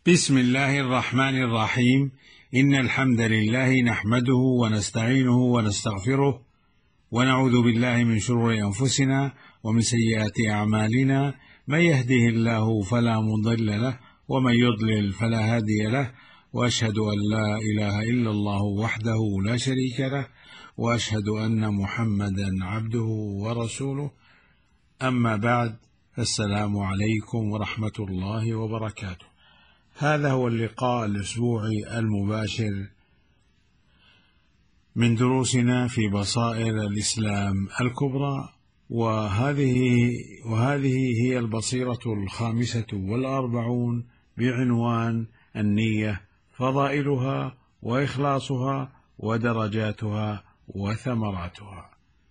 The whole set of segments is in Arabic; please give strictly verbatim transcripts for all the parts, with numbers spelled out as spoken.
بسم الله الرحمن الرحيم. إن الحمد لله نحمده ونستعينه ونستغفره ونعوذ بالله من شرور أنفسنا ومن سيئات أعمالنا، من يهده الله فلا مضل له ومن يضلل فلا هادي له، وأشهد أن لا إله إلا الله وحده لا شريك له، وأشهد أن محمدا عبده ورسوله. أما بعد، السلام عليكم ورحمة الله وبركاته. هذا هو اللقاء الأسبوعي المباشر من دروسنا في بصائر الإسلام الكبرى، وهذه وهذه هي البصيرة الخامسة والأربعون بعنوان النية، فضائلها وإخلاصها ودرجاتها وثمراتها.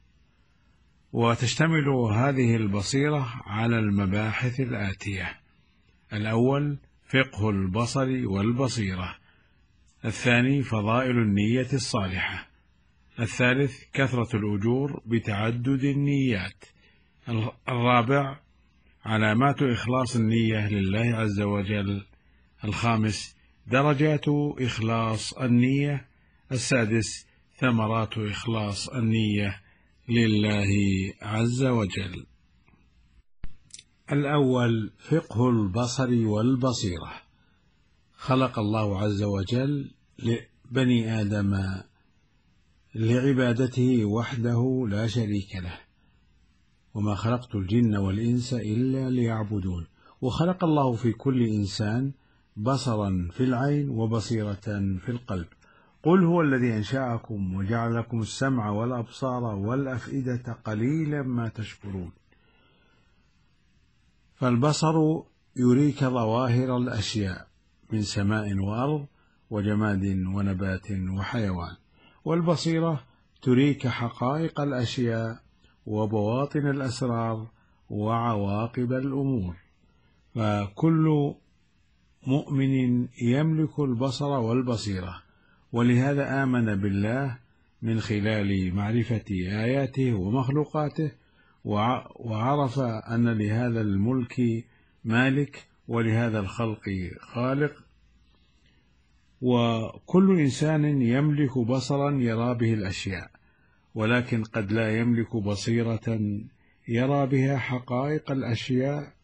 وتشتمل هذه البصيرة على المباحث الآتية: الأول فقه البصر والبصيرة، الثاني فضائل النية الصالحة، الثالث كثرة الأجور بتعدد النيات، الرابع علامات إخلاص النية لله عز وجل، الخامس درجات إخلاص النية، السادس ثمرات إخلاص النية لله عز وجل. الأول فقه البصر والبصيرة. خلق الله عز وجل لبني آدم لعبادته وحده لا شريك له، وما خلقت الجن والإنس إلا ليعبدون. وخلق الله في كل إنسان بصرا في العين وبصيرة في القلب. قل هو الذي أنشأكم وجعل لكم السمع والأبصار والأفئدة قليلا ما تشكرون. فالبصر يريك ظواهر الأشياء من سماء وأرض وجماد ونبات وحيوان، والبصيرة تريك حقائق الأشياء وبواطن الأسرار وعواقب الأمور. فكل مؤمن يملك البصر والبصيرة، ولهذا آمن بالله من خلال معرفة آياته ومخلوقاته، وعرف أن لهذا الملك مالك ولهذا الخلق خالق. وكل إنسان يملك بصرا يرى به الأشياء، ولكن قد لا يملك بصيرة يرى بها حقائق الأشياء.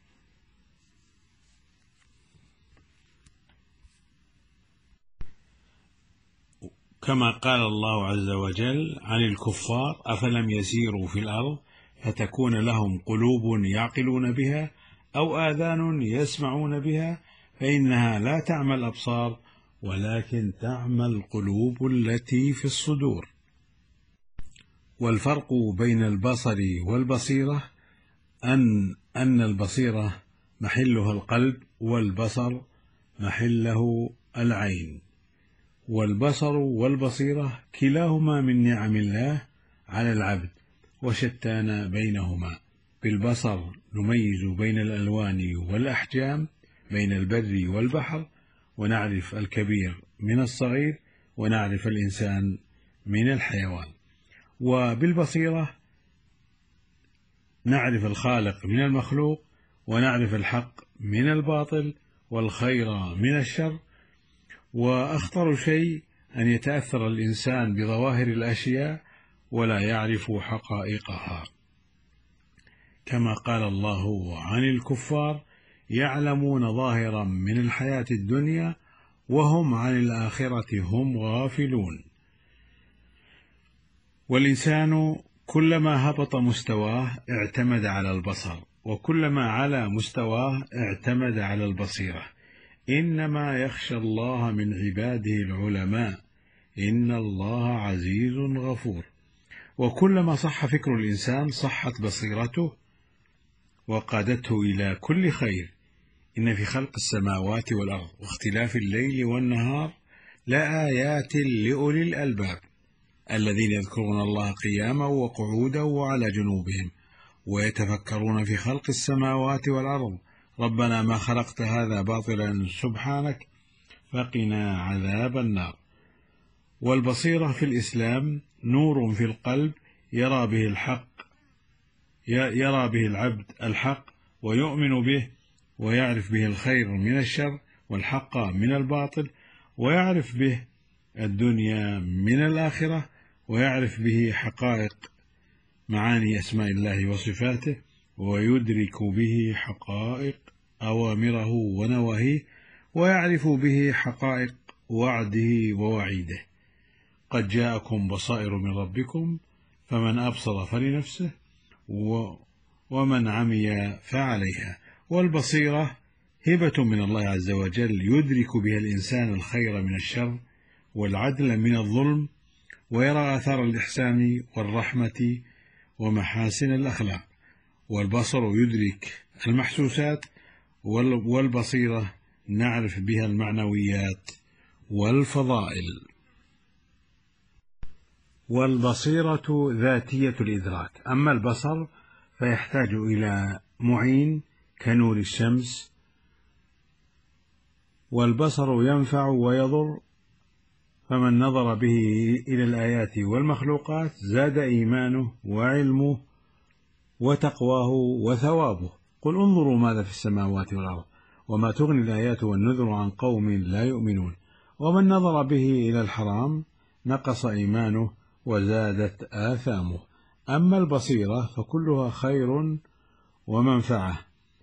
كما قال الله عز وجل عن الكفار: أفلم يسيروا في الأرض فتكون لهم قلوب يعقلون بها أو آذان يسمعون بها فإنها لا تعمى الأبصار ولكن تعمى القلوب التي في الصدور. والفرق بين البصر والبصيرة أن أن البصيرة محلها القلب، والبصر محله العين. والبصر والبصيرة كلاهما من نعم الله على العبد، وشتان بينهما. بالبصر نميز بين الألوان والأحجام، بين البر والبحر، ونعرف الكبير من الصغير، ونعرف الإنسان من الحيوان. وبالبصيرة نعرف الخالق من المخلوق، ونعرف الحق من الباطل، والخير من الشر. وأخطر شيء أن يتأثر الإنسان بظواهر الأشياء ولا يعرف حقائقها، كما قال الله عن الكفار: يعلمون ظاهرا من الحياة الدنيا وهم عن الآخرة هم غافلون. والإنسان كلما هبط مستواه اعتمد على البصر، وكلما علا مستواه اعتمد على البصيرة. إنما يخشى الله من عباده العلماء، إن الله عزيز غفور. وكلما صح فكر الإنسان صحت بصيرته وقادته إلى كل خير. إن في خلق السماوات والأرض واختلاف الليل والنهار لآيات لأولي الألباب الذين يذكرون الله قياما وقعودا وعلى جنوبهم ويتفكرون في خلق السماوات والأرض ربنا ما خلقت هذا باطلا سبحانك فقنا عذاب النار. والبصيرة في الإسلام نور في القلب يرى به الحق يرى به العبد الحق ويؤمن به ويعرف به الخير من الشر والحق من الباطل، ويعرف به الدنيا من الآخرة، ويعرف به حقائق معاني أسماء الله وصفاته، ويدرك به حقائق أوامره ونواهيه، ويعرف به حقائق وعده ووعيده. قد جاءكم بصائر من ربكم فمن أبصر فلنفسه ومن عمي فعليها. والبصيرة هبة من الله عز وجل يدرك بها الإنسان الخير من الشر والعدل من الظلم، ويرى آثار الإحسان والرحمة ومحاسن الأخلاق. والبصر يدرك المحسوسات، والبصيرة نعرف بها المعنويات والفضائل. والبصيرة ذاتية الإدراك، أما البصر فيحتاج إلى معين كنور الشمس. والبصر ينفع ويضر، فمن نظر به إلى الآيات والمخلوقات زاد إيمانه وعلمه وتقواه وثوابه. قل انظروا ماذا في السماوات والأرض وما تغني الآيات والنذر عن قوم لا يؤمنون. ومن نظر به إلى الحرام نقص إيمانه وزادت آثامه. أما البصيرة فكلها خير ومنفعة،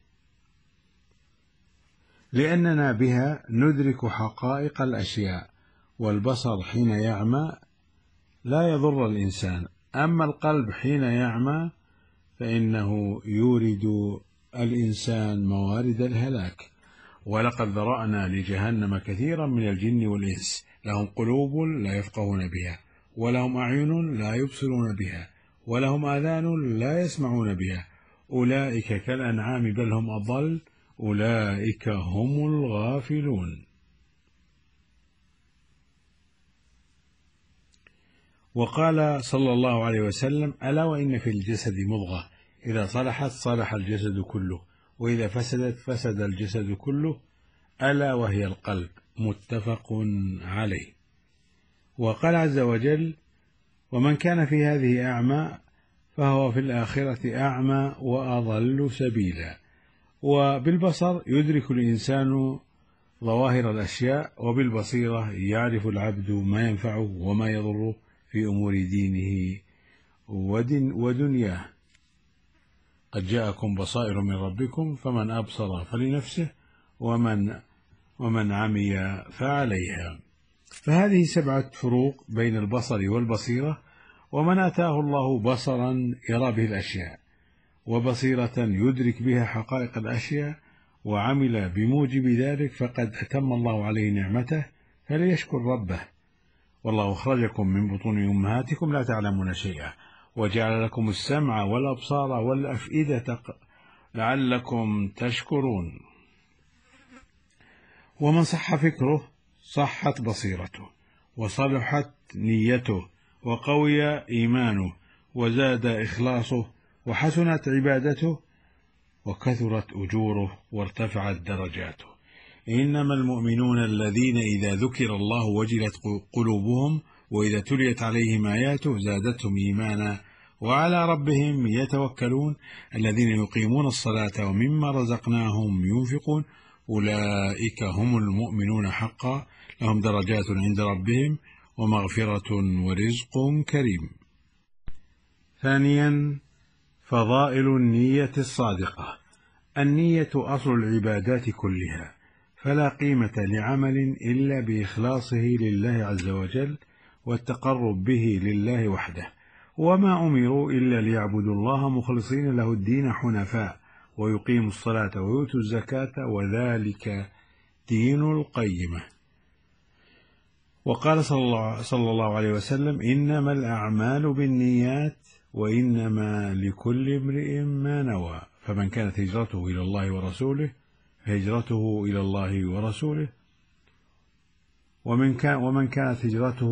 لأننا بها ندرك حقائق الأشياء. والبصر حين يعمى لا يضر الإنسان، أما القلب حين يعمى فإنه يورد الإنسان موارد الهلاك. ولقد ذرأنا لجهنم كثيرا من الجن والإنس لهم قلوب لا يفقهون بها، ولهم أعين لا يبصرون بها، ولهم آذان لا يسمعون بها، أولئك كالأنعام بل هم أضل، أولئك هم الغافلون. وقال صلى الله عليه وسلم: ألا وإن في الجسد مضغة إذا صلحت صلح الجسد كله، وإذا فسدت فسد الجسد كله، ألا وهي القلب. متفق عليه. وقال عز وجل: ومن كان في هذه أعمى فهو في الآخرة أعمى وأضل سبيلا. وبالبصر يدرك الإنسان ظواهر الأشياء، وبالبصيرة يعرف العبد ما ينفعه وما يضره في أمور دينه ودن ودنياه. قد جاءكم بصائر من ربكم فمن أبصر فلنفسه ومن ومن عمي فعليها. فهذه سبعة فروق بين البصر والبصيرة. ومن آتاه الله بصرا يرى به الأشياء، وبصيرة يدرك بها حقائق الأشياء، وعمل بموجب ذلك، فقد أتم الله عليه نعمته فليشكر ربه. والله أخرجكم من بطون أمهاتكم لا تعلمون شيئا، وجعل لكم السمع والأبصار والأفئدة لعلكم تشكرون. ومن صح فكره صحت بصيرته، وصلحت نيته، وقوي إيمانه، وزاد إخلاصه، وحسنت عبادته، وكثرت أجوره، وارتفعت درجاته. إنما المؤمنون الذين إذا ذكر الله وجلت قلوبهم وإذا تليت عليهم آياته زادتهم إيمانا وعلى ربهم يتوكلون الذين يقيمون الصلاة ومما رزقناهم ينفقون أولئك هم المؤمنون حقا لهم درجات عند ربهم ومغفرة ورزق كريم. ثانيا، فضائل النية الصادقة. النية أصل العبادات كلها، فلا قيمة لعمل إلا بإخلاصه لله عز وجل والتقرب به لله وحده، وما أمروا إلا ليعبدوا الله مخلصين له الدين حنفاء ويقيموا الصلاة ويؤتوا الزكاة وذلك دين القيمة. وقال صلى الله عليه وسلم: إنما الأعمال بالنيات وإنما لكل امرئ ما نوى، فمن كانت هجرته إلى الله ورسوله فهجرته إلى الله ورسوله، ومن كان ومن كانت هجرته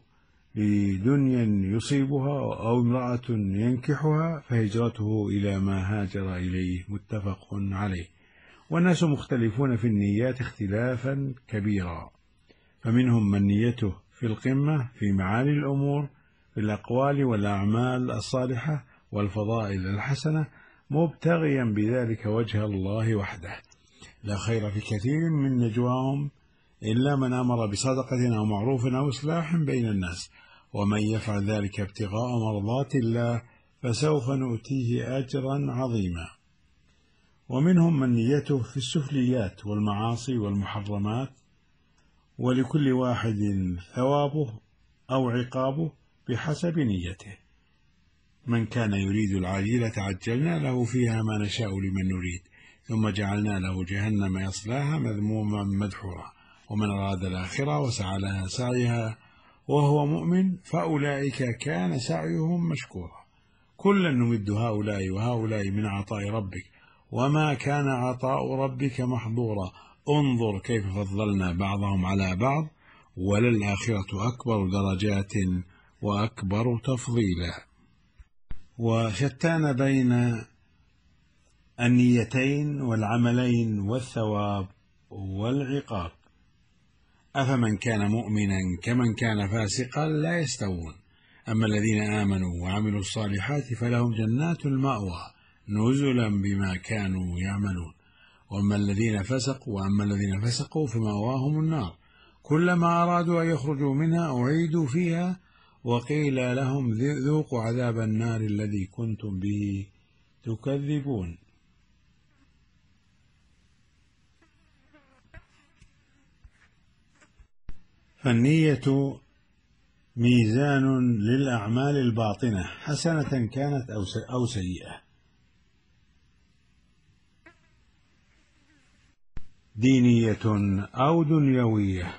لدنيا يصيبها أو امرأة ينكحها فهجرته إلى ما هاجر إليه. متفق عليه. والناس مختلفون في النيات اختلافا كبيرا، فمنهم من نيته في القمة في معالي الأمور في الأقوال والأعمال الصالحة والفضائل الحسنة مبتغيا بذلك وجه الله وحده، لا خير في كثير من نجواهم إلا من أمر بصدقة أو معروف أو إصلاح بين الناس، ومن يفعل ذلك ابتغاء مرضات الله فسوف نؤتيه أجرا عظيما. ومنهم من نيته في السفليات والمعاصي والمحرمات، ولكل واحد ثوابه أو عقابه بحسب نيته. من كان يريد العاجلة عجلنا له فيها ما نشاء لمن نريد، ثم جعلنا له جهنم يصلاها مذموما مدحورا، ومن أراد الآخرة وسعى لها سعيها وهو مؤمن فأولئك كان سعيهم مشكورا. كلا نمد هؤلاء وهؤلاء من عطاء ربك وما كان عطاء ربك محظورا. انظر كيف فضلنا بعضهم على بعض وللآخرة أكبر درجات وأكبر تفضيلا. وشتان بين النيتين والعملين والثواب والعقاب. أفمن كان مؤمنا كمن كان فاسقا لا يستوون، أما الذين آمنوا وعملوا الصالحات فلهم جنات المأوى نزلا بما كانوا يعملون، وأما الذين فسقوا وأما الذين فسقوا فمأواهم النار كلما أرادوا أن يخرجوا منها أعيدوا فيها وقيل لهم ذوقوا عذاب النار الذي كنتم به تكذبون. فالنية ميزان للأعمال الباطنة حسنة كانت أو سيئة، دينية أو دنيوية.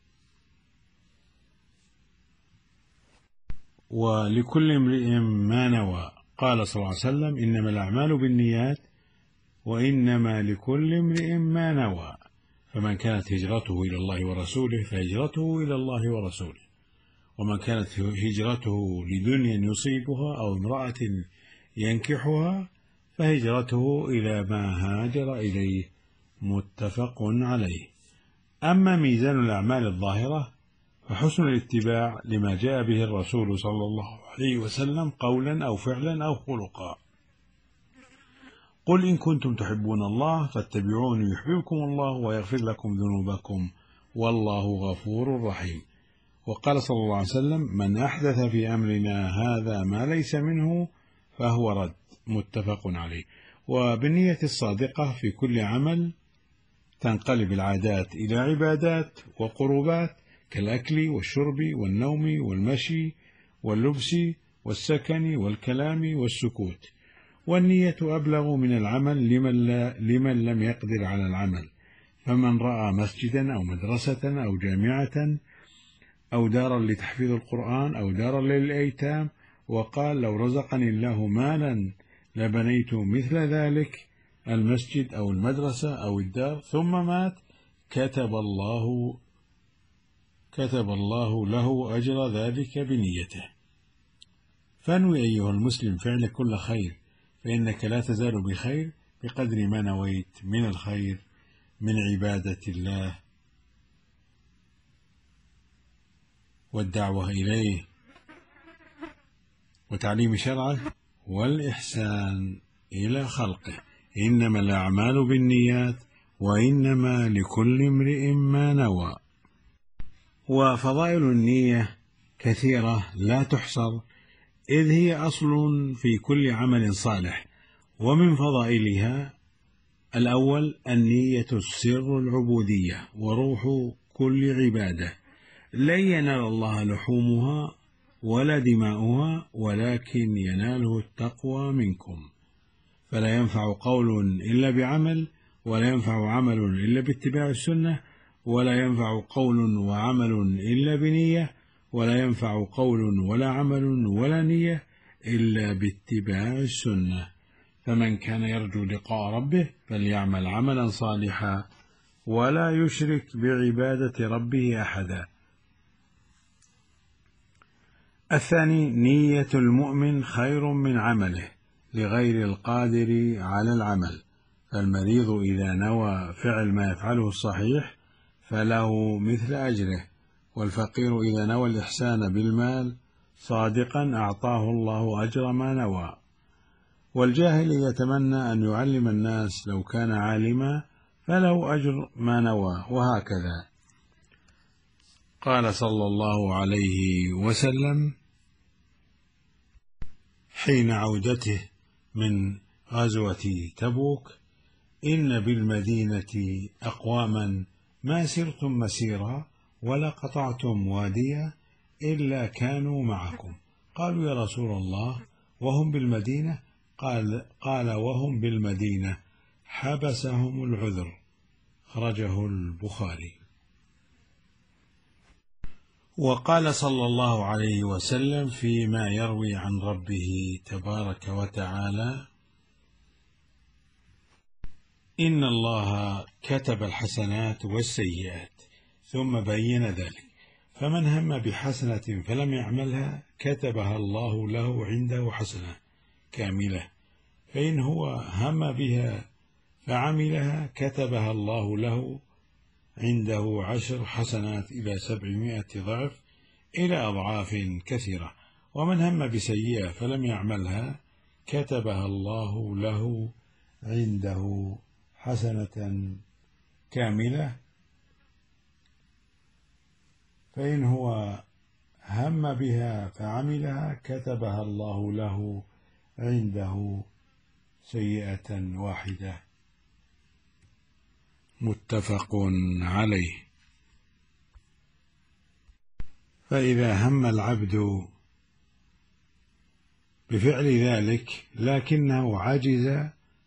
ولكل امرئ ما نوى، قال صلى الله عليه وسلم إنما الأعمال بالنيات وإنما لكل امرئ ما نوى، فمن كانت هجرته إلى الله ورسوله فهجرته إلى الله ورسوله، ومن كانت هجرته لدنيا يصيبها أو امرأة ينكحها فهجرته إلى ما هاجر إليه، متفق عليه. أما ميزان الأعمال الظاهرة فحسن الاتباع لما جاء به الرسول صلى الله عليه وسلم قولا أو فعلا أو خلقا. قل إن كنتم تحبون الله فاتبعوني يحببكم الله ويغفر لكم ذنوبكم والله غفور رحيم. وقال صلى الله عليه وسلم من أحدث في أمرنا هذا ما ليس منه فهو رد، متفق عليه. وبالنية الصادقة في كل عمل تنقلب العادات إلى عبادات وقربات كالأكل والشرب والنوم والمشي واللبس والسكن والكلام والسكوت. والنية أبلغ من العمل لمن, لا لمن لم يقدر على العمل، فمن رأى مسجدا أو مدرسة أو جامعة أو دارا لتحفيظ القرآن أو دارا للأيتام وقال لو رزقني الله مالا لبنيت مثل ذلك المسجد أو المدرسة أو الدار، ثم مات كتب الله كتب الله له أجر ذلك بنيته. فانوي أيها المسلم فعل كل خير، فإنك لا تزال بخير بقدر ما نويت من الخير من عبادة الله والدعوة إليه وتعليم شرعه والإحسان إلى خلقه. إنما الأعمال بالنيات وإنما لكل امرئ ما نوى. وفضائل النية كثيرة لا تحصر، إذ هي أصل في كل عمل صالح. ومن فضائلها: الأول النية سر العبودية وروح كل عبادة، لن ينال الله لحومها ولا دماؤها ولكن يناله التقوى منكم، فلا ينفع قول إلا بعمل، ولا ينفع عمل إلا باتباع السنة، ولا ينفع قول وعمل إلا بنية، ولا ينفع قول ولا عمل ولا نية إلا باتباع السنة. فمن كان يرجو لقاء ربه فليعمل عملا صالحا ولا يشرك بعبادة ربه أحدا. الثاني نية المؤمن خير من عمله لغير القادر على العمل، فالمريض إذا نوى فعل ما يفعله الصحيح فله مثل أجره، والفقير إذا نوى الإحسان بالمال صادقا أعطاه الله أجر ما نوى، والجاهل إذا تمنى أن يعلم الناس لو كان عالما فله أجر ما نوى، وهكذا. قال صلى الله عليه وسلم حين عودته من غزوة تبوك: إن بالمدينة أقواما ما سرتم مسيرا ولا قطعتم واديا إلا كانوا معكم. قالوا: يا رسول الله، وهم بالمدينة؟ قال, قال وهم بالمدينة حبسهم العذر. خرجه البخاري. وقال صلى الله عليه وسلم فيما يروي عن ربه تبارك وتعالى: إن الله كتب الحسنات والسيئات ثم بين ذلك، فمن هم بحسنة فلم يعملها كتبها الله له عنده حسنة كاملة، فإن هو هم بها فعملها كتبها الله له عنده عشر حسنات إلى سبعمائة ضعف إلى أضعاف كثيرة. ومن هم بسيئة فلم يعملها كتبها الله له عنده حسنة كاملة، فإن هو هم بها فعملها كتبها الله له عنده سيئة واحدة. متفق عليه. فإذا هم العبد بفعل ذلك لكنه عجز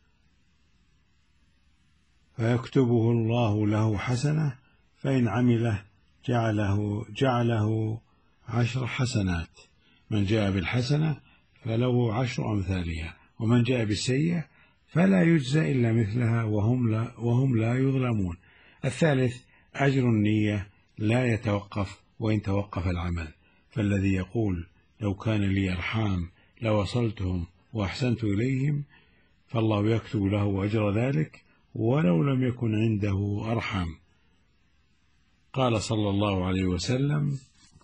فيكتبه الله له حسنة، فإن عمله جعله, جعله عشر حسنات. من جاء بالحسنة فله عشر أمثالها، ومن جاء بالسيئة فلا يجزى إلا مثلها وهم لا, وهم لا يظلمون. الثالث أجر النية لا يتوقف وإن توقف العمل، فالذي يقول لو كان لي أرحام لوصلتهم وأحسنت إليهم فالله يكتب له أجر ذلك ولو لم يكن عنده أرحام. قال صلى الله عليه وسلم: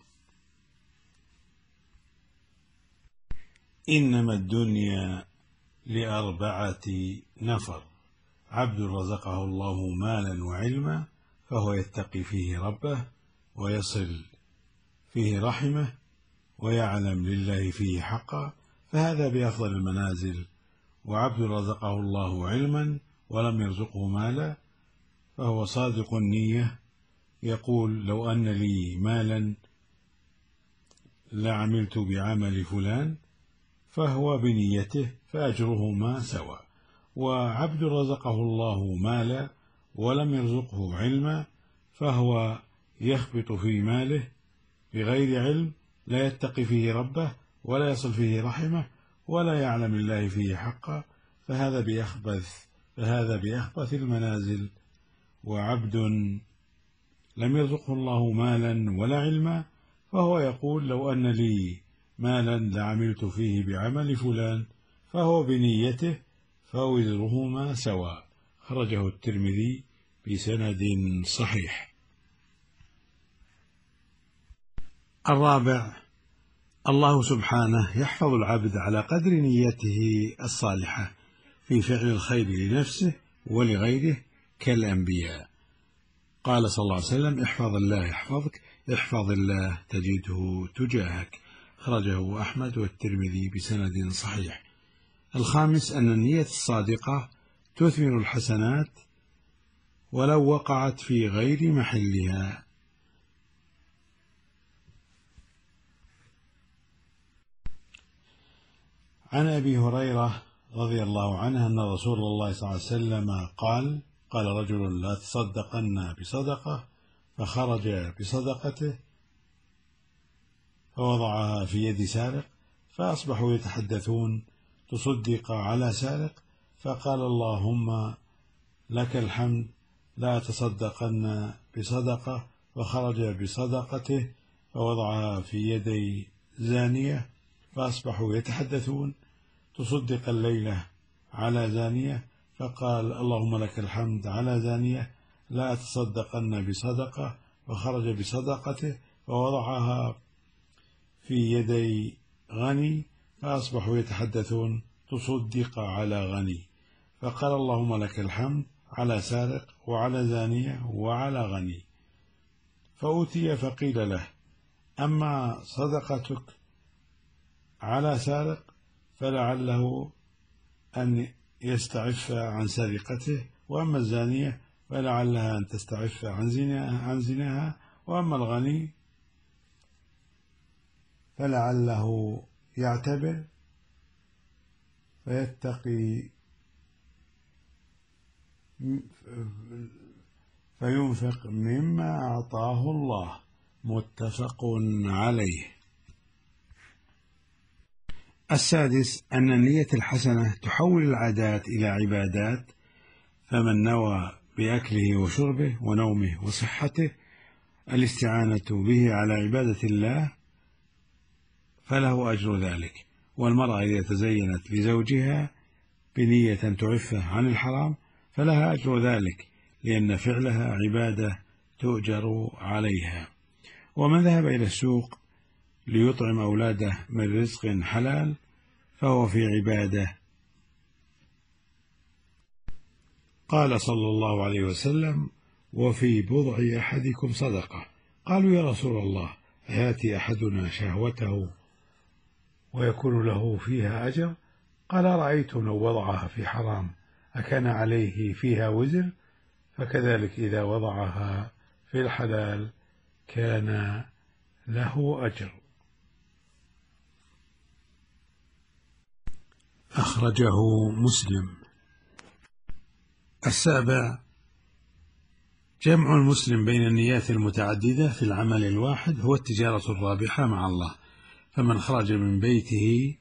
إنما الدنيا لأربعة نفر: عبد رزقه الله مالا وعلما فهو يتقي فيه ربه ويصل فيه رحمه ويعلم لله فيه حقا، فهذا بأفضل المنازل. وعبد رزقه الله علما ولم يرزقه مالا فهو صادق النية، يقول لو أن لي مالا لعملت بعمل فلان، فهو بنيته فأجرهما سواء. وعبد رزقه الله مالا ولم يرزقه علما فهو يخبط في ماله بغير علم، لا يتقي فيه ربه ولا يصل فيه رحمه ولا يعلم الله فيه حقا، فهذا بأخبث فهذا بأخبث المنازل. وعبد لم يرزقه الله مالا ولا علما فهو يقول لو أن لي مالا لعملت فيه بعمل فلان، فهو بنيته فوزرهما سواء. خرجه الترمذي بسند صحيح. الرابع: الله سبحانه يحفظ العبد على قدر نيته الصالحة في فعل الخير لنفسه ولغيره كالأنبياء. قال صلى الله عليه وسلم: احفظ الله يحفظك، احفظ الله تجده تجاهك. خرجه أحمد والترمذي بسند صحيح. الخامس: أن النية الصادقة تثمر الحسنات ولو وقعت في غير محلها. عن أبي هريرة رضي الله عنه أن رسول الله صلى الله عليه وسلم قال: قال رجل: لا تصدقن بصدقة، فخرج بصدقته فوضعها في يد سارق، فأصبحوا يتحدثون: تصدق على سارق؟ فقال: اللهم لك الحمد، لا تصدقن بصدقة، فخرج بصدقته فوضعها في يدي زانية، فأصبحوا يتحدثون: تصدق الليلة على زانية؟ فقال: اللهم لك الحمد على زانية، لا تصدقن بصدقة، فخرج بصدقته فوضعها في يدي غني، فأصبحوا يتحدثون: تصدق على غني. فقال: اللهم لك الحمد على سارق وعلى زانية وعلى غني، فأوتي فقيل له: أما صدقتك على سارق فلعله أن يستعف عن سرقته، وأما الزانية فلعلها أن تستعف عن زناها, عن زناها وأما الغني فلعله يعتبر فيتقي فينفق مما أعطاه الله. متفق عليه. السادس أن النية الحسنة تحول العادات إلى عبادات، فمن نوى بأكله وشربه ونومه وصحته الاستعانة به على عبادة الله فله أجر ذلك. والمرأة إذا تزينت لزوجها بنية تعفه عن الحرام فلها أجر ذلك، لأن فعلها عبادة تؤجر عليها. ومن ذهب إلى السوق ليطعم أولاده من رزق حلال فهو في عبادة. قال صلى الله عليه وسلم: وفي بضع أحدكم صدقة. قالوا: يا رسول الله، أيأتي أحدنا شهوته ويكون له فيها أجر؟ قال: رأيتم لو وضعها في حرام أكان عليه فيها وزر؟ فكذلك إذا وضعها في الحلال كان له أجر. أخرجه مسلم. السابع جمع المسلم بين النيات المتعددة في العمل الواحد هو التجارة الرابحة مع الله. فمن خرج من بيته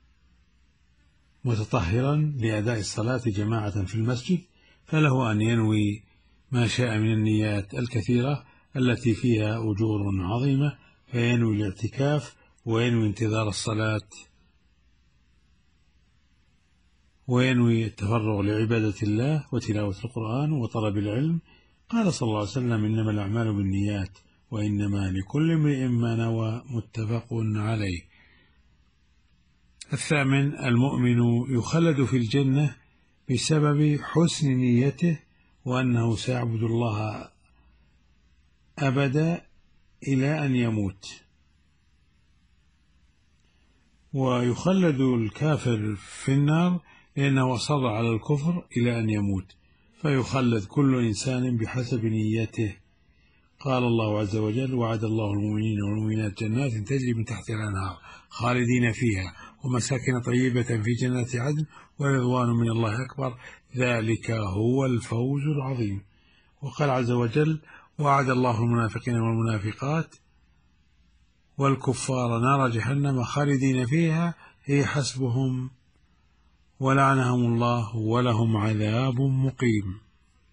متطهرا لأداء الصلاة جماعة في المسجد فله أن ينوي ما شاء من النيات الكثيرة التي فيها أجور عظيمة، فينوي الاعتكاف وينوي انتظار الصلاة وينوي التفرغ لعبادة الله وتلاوة القرآن وطلب العلم. قال صلى الله عليه وسلم: إنما الأعمال بالنيات وإنما لكل امرئ ما نوى. متفق عليه. الثامن المؤمن يخلد في الجنة بسبب حسن نيته، وأنه سيعبد الله أبدا إلى أن يموت. ويخلد الكافر في النار لأنه أصر على الكفر إلى أن يموت، فيخلد كل إنسان بحسب نيته. قال الله عز وجل: وعد الله المؤمنين والمؤمنات جنات تجري من تحتها الأنهار خالدين فيها ومساكن طيبة في جنات عدن ورضوان من الله أكبر ذلك هو الفوز العظيم. وقال عز وجل: وعد الله المنافقين والمنافقات والكفار نار جهنم خالدين فيها هي حسبهم ولعنهم الله ولهم عذاب مقيم.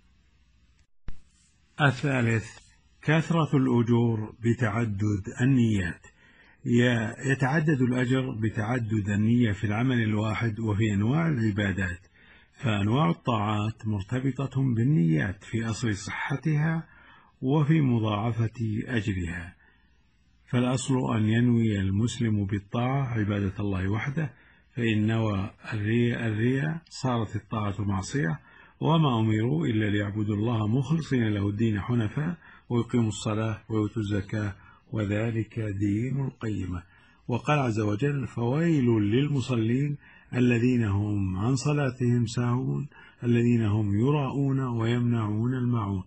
الثالث كثرة الأجور بتعدد النيات. يتعدد الأجر بتعدد النية في العمل الواحد وفي أنواع العبادات، فأنواع الطاعات مرتبطة بالنيات في أصل صحتها وفي مضاعفة أجرها. فالأصل أن ينوي المسلم بالطاعة عبادة الله وحده، فإن نوى الرياء الرياء صارت الطاعة معصية، وما أمروا إلا ليعبدوا الله مخلصين له الدين حنفاء ويقيموا الصلاة ويؤتوا الزكاة وذلك دين القيمة. وقال عز وجل: فويل للمصلين الذين هم عن صلاتهم ساهون الذين هم يراءون ويمنعون الماعون.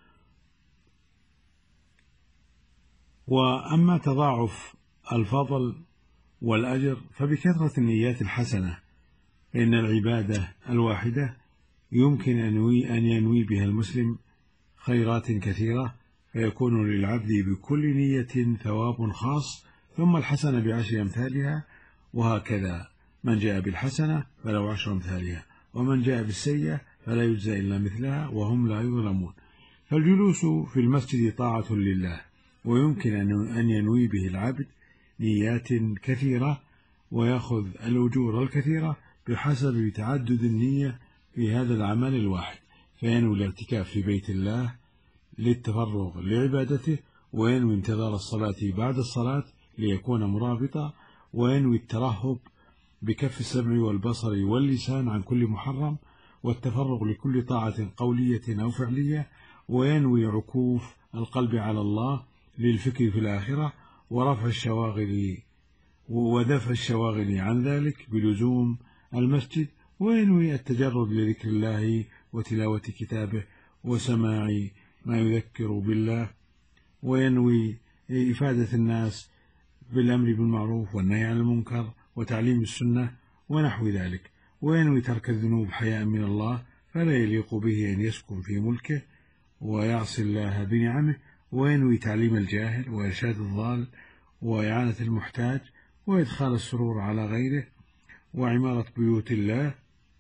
وأما تضاعف الفضل والأجر فبكثرة النيات الحسنة، فإن العبادة الواحدة يمكن أن ينوي بها المسلم خيرات كثيرة، فيكون للعبد بكل نية ثواب خاص، ثم الحسنة بعشر أمثالها، وهكذا من جاء بالحسنة فله عشر أمثالها، ومن جاء بالسيئة فلا يجزى إلا مثلها وهم لا يظلمون. فالجلوس في المسجد طاعة لله، ويمكن أن ينوي به العبد نيات كثيرة ويأخذ الأجور الكثيرة بحسب تعدد النية في هذا العمل الواحد، فينوي الاعتكاف في بيت الله للتفرغ لعبادته، وينوي انتظار الصلاة بعد الصلاة ليكون مرابطا، وينوي الترهب بكف السمع والبصر واللسان عن كل محرم، والتفرغ لكل طاعة قولية أو فعلية، وينوي عكوف القلب على الله للفكر في الآخرة ورفع الشواغل ودفع الشواغل عن ذلك بلزوم المسجد، وينوي التجرد لذكر الله وتلاوة كتابه وسماع ما يذكر بالله، وينوي إفادة الناس بالأمر بالمعروف والنهي عن المنكر وتعليم السنة ونحو ذلك، وينوي ترك الذنوب حياء من الله، فلا يليق به أن يسكن في ملكه ويعصي الله بنعمه، وينوي تعليم الجاهل وإرشاد الضال وإعانة المحتاج وإدخال السرور على غيره وعمارة بيوت الله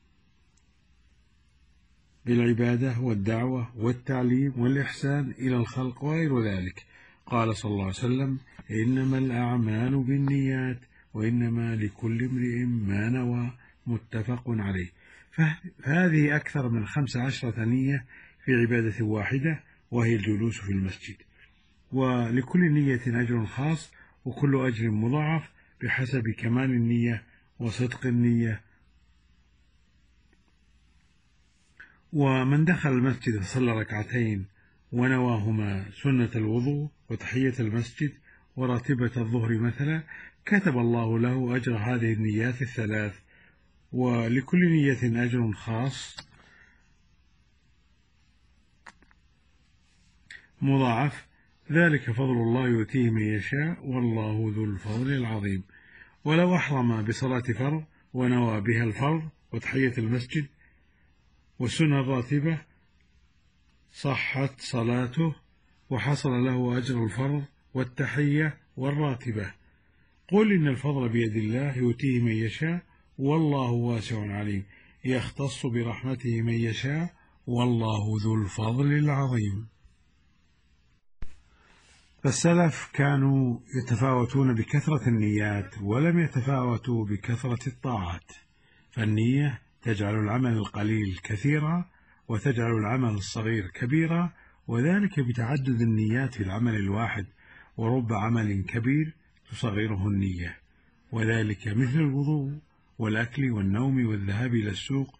بالعبادة والدعوة والتعليم والإحسان إلى الخلق وغير ذلك. قال صلى الله عليه وسلم: إنما الأعمال بالنيات وإنما لكل امرئ ما نوى، متفق عليه. فهذه أكثر من خمس عشرة نية في عبادة واحدة، وهي الجلوس في المسجد، ولكل نية أجر خاص، وكل أجر مضاعف بحسب كمال النية وصدق النية. ومن دخل المسجد صلى ركعتين ونواهما سنة الوضوء وتحية المسجد وراتبة الظهر مثلا، كتب الله له أجر هذه النيات الثلاث، ولكل نية أجر خاص مضاعف، ذلك فضل الله يؤتيه من يشاء والله ذو الفضل العظيم. ولو أحرم بصلاة فرض ونوى بها الفرض وتحية المسجد والسنة الراتبة صحت صلاته وحصل له أجر الفرض والتحية والراتبة. قل إن الفضل بيد الله يؤتيه من يشاء والله واسع عليم، يختص برحمته من يشاء والله ذو الفضل العظيم. فالسلف كانوا يتفاوتون بكثرة النيات ولم يتفاوتوا بكثرة الطاعات، فالنية تجعل العمل القليل كثيرا وتجعل العمل الصغير كبيرا، وذلك بتعدد النيات في العمل الواحد، ورب عمل كبير تصغره النية، وذلك مثل الوضوء والأكل والنوم والذهاب إلى السوق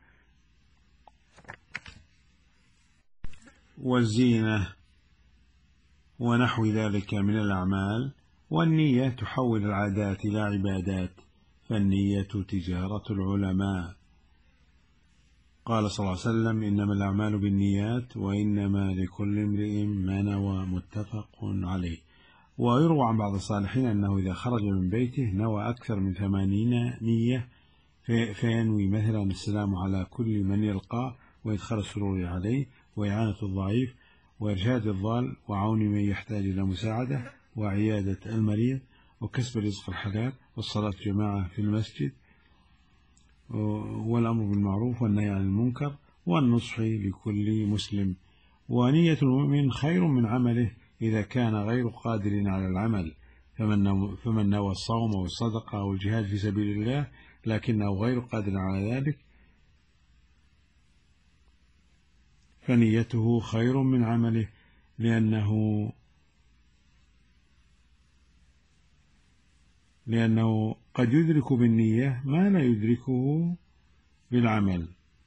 والزينة ونحو ذلك من الأعمال. والنية تحول العادات إلى عبادات، فالنية تجارة العلماء. قال صلى الله عليه وسلم: إنما الأعمال بالنيات وإنما لكل امرئ ما نوى، متفق عليه. ويروى عن بعض الصالحين أنه إذا خرج من بيته نوى أكثر من ثمانين نية، فينوي مثلا السلام على كل من يلقاه وإدخال السرور عليه وإعانة الضعيف وإرشاد الضال وعون من يحتاج إلى مساعدة وعيادة المريض وكسب الرزق الحلال والصلاة جماعة في المسجد والأمر بالمعروف والنهي عن المنكر والنصح لكل مسلم. ونية المؤمن خير من عمله إذا كان غير قادر على العمل، فمن نوى الصوم والصدقة والجهاد في سبيل الله لكنه غير قادر على ذلك فنيته خير من عمله، لأنه لأنه قد يدرك بالنية ما لا يدركه بالعمل.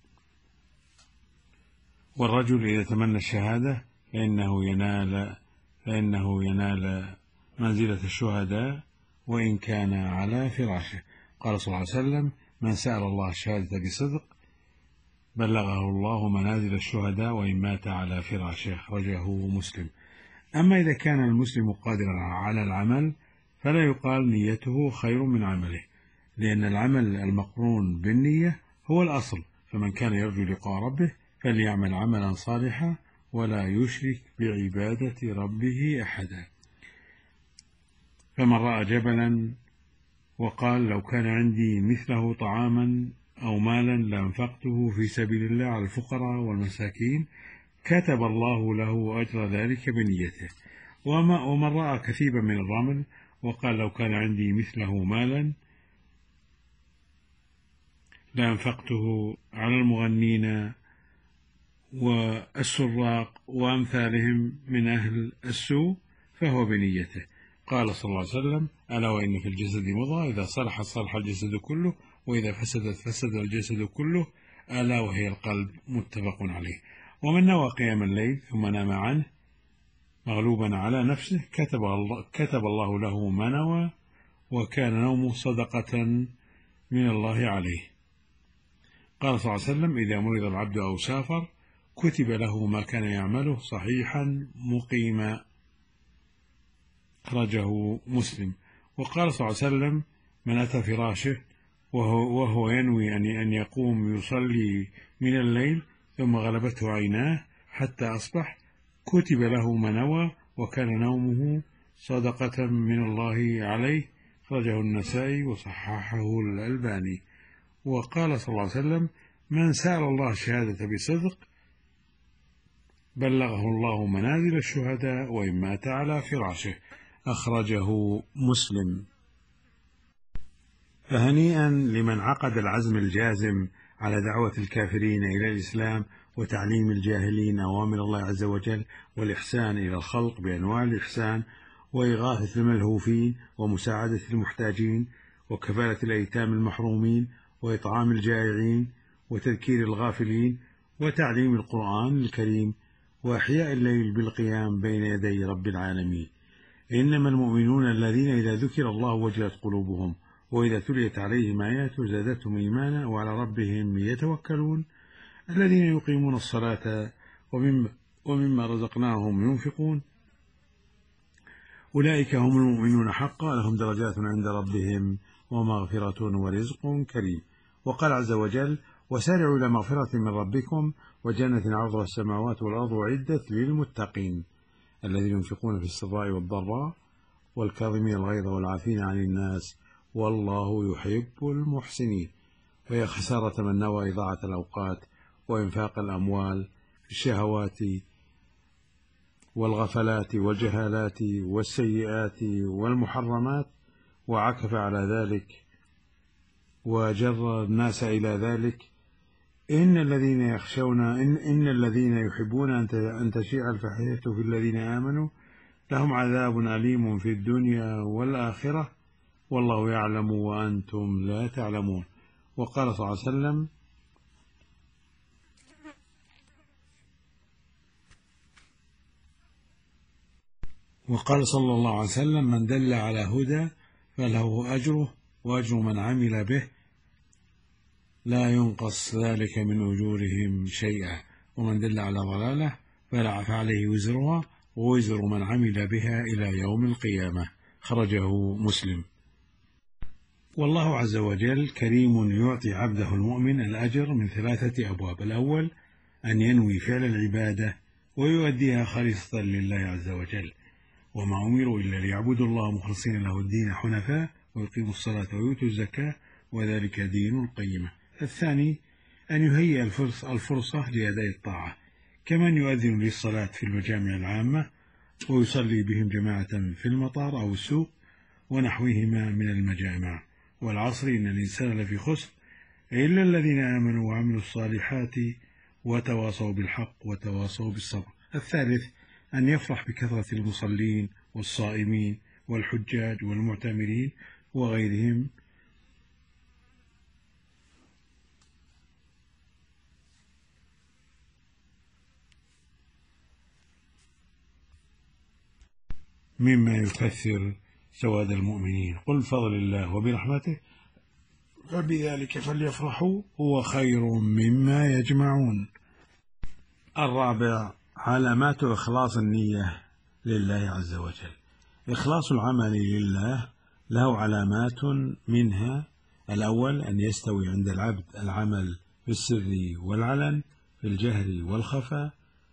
والرجل إذا تمنى الشهادة فإنه ينال فإنه ينال منزلة الشهداء وإن كان على فراشه. قال صلى الله عليه وسلم: من سأل الله الشهادة بصدق بلغه الله منازل الشهداء وإن مات على فراشه، أخرجه مسلم. أما إذا كان المسلم قادرا على العمل فلا يقال نيته خير من عمله، لأن العمل المقرون بالنية هو الأصل، فمن كان يرجو لقاء ربه فليعمل عملا صالحا ولا يشرك بعبادة ربه أحدا. فمن رأى جبلا وقال: لو كان عندي مثله طعاما أو مالا لأنفقته في سبيل الله على الفقراء والمساكين، كتب الله له أجر ذلك بنيته. ومن رأى كثيبا من الرمل وقال: لو كان عندي مثله مالا لأنفقته على المغنين والسراق وأمثالهم من أهل السوء، فهو بنيته. قال صلى الله عليه وسلم: ألا وإن في الجسد مضغة إذا صلحت صلح الجسد كله وإذا فسدت فسد الجسد كله، ألا وهي القلب، متفق عليه. ومن نوى قيام الليل ثم نام عنه مغلوبا على نفسه كتب الله, كتب الله له ما نوى، وكان نومه صدقة من الله عليه. قال صلى الله عليه وسلم: إذا مرض العبد أو سافر كتب له ما كان يعمله صحيحا مقيما، أخرجه مسلم. وقال صلى الله عليه وسلم: من أتى فراشه وهو, وهو ينوي أن يقوم يصلي من الليل ثم غلبته عيناه حتى أصبح كتب له ما نوى، وكان نومه صدقة من الله عليه، أخرجه النسائي وصححه الألباني. وقال صلى الله عليه وسلم: من سأل الله الشهادة بصدق بلغه الله منازل الشهداء وإن مات على فراشه، أخرجه مسلم. فهنيئا لمن عقد العزم الجازم على دعوة الكافرين إلى الإسلام وتعليم الجاهلين أوامر الله عز وجل، والإحسان إلى الخلق بأنواع الإحسان، وإغاثة الملهوفين، ومساعدة المحتاجين، وكفالة الأيتام المحرومين، وإطعام الجائعين، وتذكير الغافلين، وتعليم القرآن الكريم، وإحياء الليل بالقيام بين يدي رب العالمين. إنما المؤمنون الذين إذا ذكر الله وجلت قلوبهم وإذا تليت عليهم آياته زادتهم إيمانا وعلى ربهم يتوكلون، الذين يقيمون الصلاة ومما رزقناهم ينفقون، أولئك هم المؤمنون حقا، لهم درجات عند ربهم ومغفرة ورزق كريم. وقال عز وجل: وسارعوا إلى مغفرة من ربكم وجنة عرضها السماوات والأرض أعدت للمتقين الذين ينفقون في السراء والضراء والكاظمين الغيظ والعافين عن الناس والله يحب المحسنين. وهي خسارة من نوى إضاعة الأوقات وإنفاق الأموال في الشهوات والغفلات والجهالات والسيئات والمحرمات وعكف على ذلك وجر الناس إلى ذلك. إن الذين يخشون إن, إن الذين يحبون أن تشيع الفاحشة في الذين آمنوا لهم عذاب أليم في الدنيا والآخرة والله يعلم وأنتم لا تعلمون. وقال صلى الله عليه وسلم: وقال صلى الله عليه وسلم: من دل على هدى فله أجره وأجر من عمل به لا ينقص ذلك من أجورهم شيئا، ومن دل على ضلالة فعليه وزرها ووزر من عمل بها إلى يوم القيامة، خرجه مسلم. والله عز وجل كريم يعطي عبده المؤمن الأجر من ثلاثة أبواب: الأول أن ينوي فعل العبادة ويؤديها خالصة لله عز وجل، وما أمروا إلا ليعبدوا الله مخلصين له الدين حنفاء ويقيموا الصلاة ويؤتوا الزكاة وذلك دين القيمة. الثاني أن يهيئ الفرصة لأداء الطاعة، كمن يؤذن للصلاة في المجامع العامة ويصلي بهم جماعة في المطار أو السوق ونحوهما من المجامع. والعصر إن الإنسان لفي خسر إلا الذين آمنوا وعملوا الصالحات وتواصوا بالحق وتواصوا بالصبر. الثالث أن يفرح بكثرة المصلين والصائمين والحجاج والمعتمرين وغيرهم مما يكثر سواد المؤمنين. قل بفضل الله وبرحمته فبذلك فليفرحوا هو خير مما يجمعون. الرابع علامات إخلاص النية لله عز وجل. إخلاص العمل لله له علامات، منها: الأول أن يستوي عند العبد العمل في السر والعلن، في الجهر والخفاء،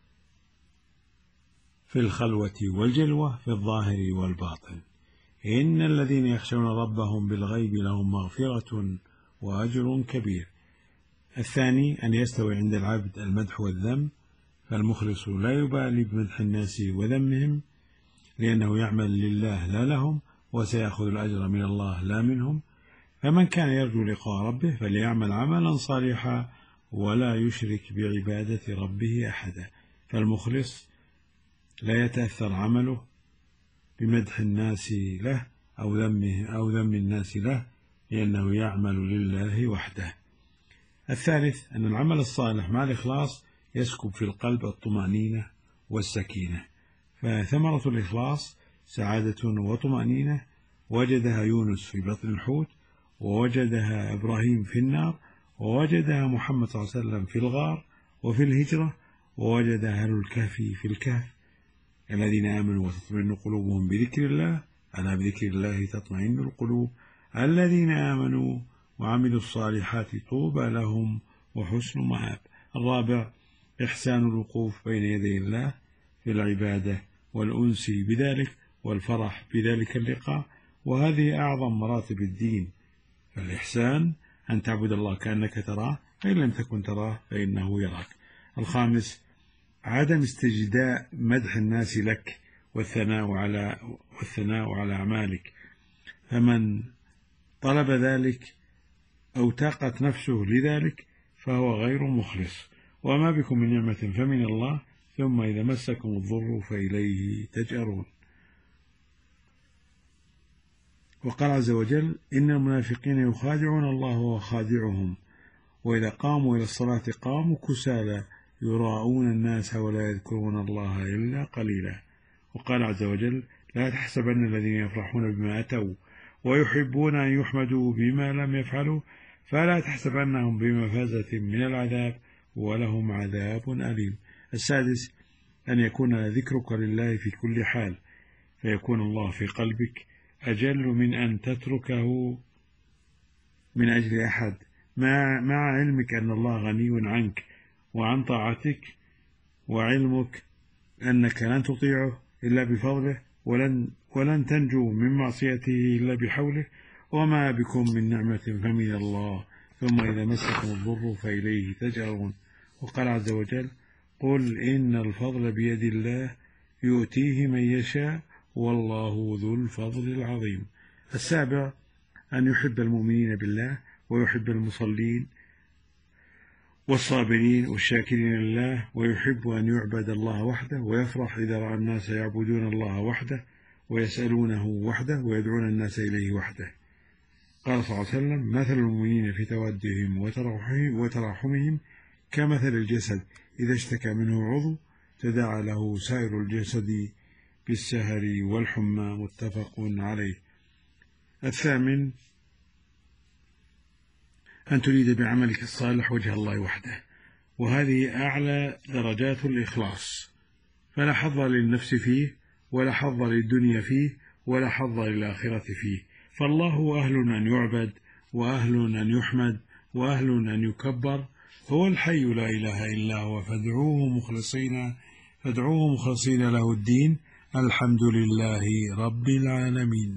في الخلوة والجلوة، في الظاهر والباطن. إن الذين يخشون ربهم بالغيب لهم مغفرة وأجر كبير. الثاني أن يستوي عند العبد المدح والذم، فالمخلص لا يبالي بمدح الناس وذمهم لأنه يعمل لله لا لهم، وسيأخذ الأجر من الله لا منهم. فمن كان يرجو لقاء ربه فليعمل عملا صالحا ولا يشرك بعبادة ربه أحدا. فالمخلص لا يتأثر عمله بمدح الناس له أو ذمه أو ذم الناس له، لأنه يعمل لله وحده. الثالث أن العمل الصالح مع الإخلاص يسكب في القلب الطمأنينة والسكينة، فثمرة الإخلاص سعادة وطمأنينة وجدها يونس في بطن الحوت، ووجدها إبراهيم في النار، ووجدها محمد صلى الله عليه وسلم في الغار وفي الهجرة، ووجدها أهل الكهف في الكهف. الذين آمنوا وتطمئن قلوبهم بذكر الله، ألا بذكر الله تطمئن القلوب. الذين آمنوا وعملوا الصالحات طوبى لهم وحسن مآب. الرابع إحسان الوقوف بين يدي الله في العبادة والأنس بذلك والفرح بذلك اللقاء، وهذه أعظم مراتب الدين. فالإحسان أن تعبد الله كأنك تراه، فإن لم تكن تراه فإنه يراك. الخامس عدم استجداء مدح الناس لك والثناء على والثناء على أعمالك، فمن طلب ذلك أو تاقت نفسه لذلك فهو غير مخلص. وما بكم من نعمة فمن الله، ثم إذا مسكم الضر فإليه تجأرون. وقال عز وجل: إن المنافقين يخادعون الله وهو خادعهم، وإذا قاموا إلى الصلاة قاموا كسالى يراءون الناس ولا يذكرون الله إلا قليلا. وقال عز وجل: لا تحسبن الذين يفرحون بما أتوا ويحبون أن يحمدوا بما لم يفعلوا فلا تحسبنهم بمفازة من العذاب ولهم عذاب أليم. السادس أن يكون ذكرك لله في كل حال، فيكون الله في قلبك أجل من أن تتركه من أجل أحد، مع, مع علمك أن الله غني عنك وعن طاعتك، وعلمك أنك لن تطيعه إلا بفضله، ولن, ولن تنجو من معصيته إلا بحوله، وما بكم من نعمة فمن الله، ثم إذا مسكم الضر فإليه تجأرون. وقال عز وجل: قل إن الفضل بيد الله يؤتيه من يشاء والله ذو الفضل العظيم. السابع أن يحب المؤمنين بالله، ويحب المصلين والصابرين والشاكرين لله، ويحب أن يعبد الله وحده، ويفرح إذا رأى الناس يعبدون الله وحده ويسألونه وحده ويدعون الناس إليه وحده. قال صلى الله عليه وسلم: مثل المؤمنين في تودهم وتراحمهم كمثل الجسد إذا اشتكى منه عضو تداعى له سائر الجسد بالسهر والحمى، متفق عليه. الثامن أن تريد بعملك الصالح وجه الله وحده، وهذه أعلى درجات الإخلاص، فلا حظ للنفس فيه، ولا حظ للدنيا فيه، ولا حظ للآخرة فيه، فالله أهل أن يعبد، وأهل أن يحمد، وأهل أن يكبر، هو الحي لا إله إلا هو، فادعوه مخلصين فادعوه مخلصين له الدين، الحمد لله رب العالمين.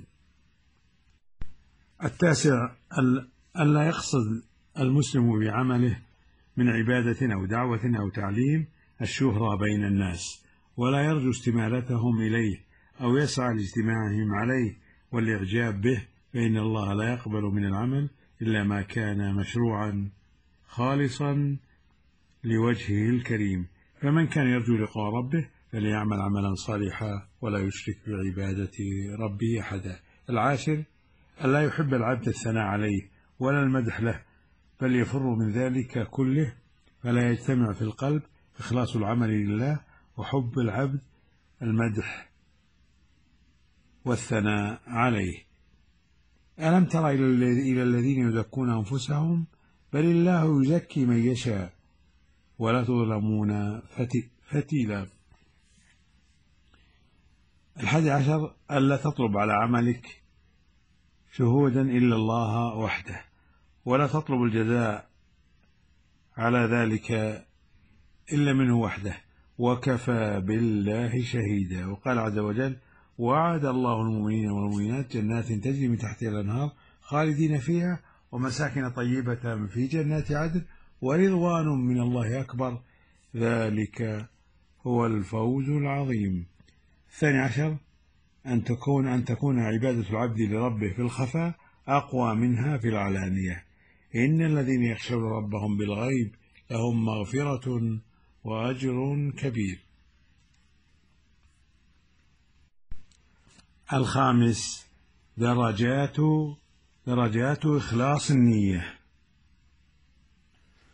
التاسع ألا يقصد المسلم بعمله من عبادة أو دعوة أو تعليم الشهرة بين الناس، ولا يرجو استمالتهم إليه أو يسعى لاجتماعهم عليه والإعجاب به، فإن الله لا يقبل من العمل إلا ما كان مشروعا خالصا لوجهه الكريم. فمن كان يرجو لقاء ربه فليعمل عملا صالحا ولا يشرك بعبادة ربه أحدا. العاشر ألا يحب العبد الثناء عليه ولا المدح له، بل يفر من ذلك كله، فلا يجتمع في القلب إخلاص العمل لله وحب العبد المدح والثناء عليه. ألم تر إلى الذين يزكون أنفسهم بل الله يزكي من يشاء ولا تظلمون فتيلا. الحادي عشر ألا تطلب على عملك شهودا إلا الله وحده، ولا تطلب الجزاء على ذلك إلا منه وحده، وكفى بالله شهيدا. وقال عز وجل: وعد الله المؤمنين والمؤمنات جنات تجري من تحتها الأنهار خالدين فيها ومساكن طيبة في جنات عدن ورضوان من الله أكبر، ذلك هو الفوز العظيم. الثاني عشر أن تكون أن تكون عبادة العبد لربه في الخفاء أقوى منها في العلانية. إن الذين يخشون ربهم بالغيب لهم مغفرة وأجر كبير. الخامس درجات درجات إخلاص النية.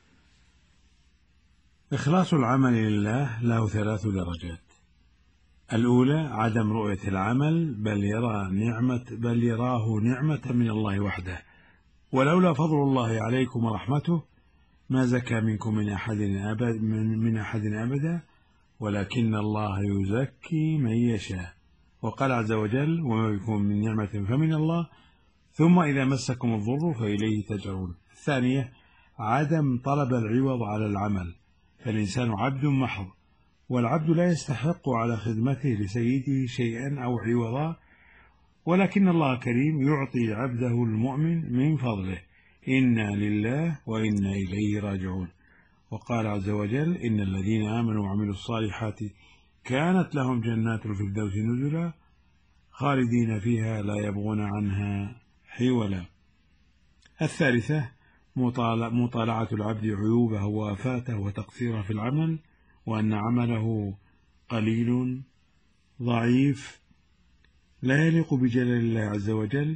إخلاص العمل لله له ثلاث درجات. الأولى عدم رؤية العمل، بل يرى نعمة بل يراه نعمة من الله وحده، ولولا فضل الله عليكم ورحمته ما زكى منكم من أحد أبد من, من أحد أبدا ولكن الله يزكي من يشاء. وقال عز وجل: وما بكم من نعمة فمن الله ثم إذا مسكم الضر فإليه تجرون. الثانية عدم طلب العوض على العمل، فالإنسان عبد محض، والعبد لا يستحق على خدمته لسيده شيئا أو عوضا، ولكن الله كريم يعطي عبده المؤمن من فضله. إنا لله وإنا إليه راجعون. وقال عز وجل: إن الذين آمنوا وعملوا الصالحات كانت لهم جنات الفردوس نزلا خالدين فيها لا يبغون عنها حولا. الثالثة مطالعة العبد عيوبه وآفاته وتقصيره في العمل، وأن عمله قليل ضعيف لا يليق بجلال الله عز وجل،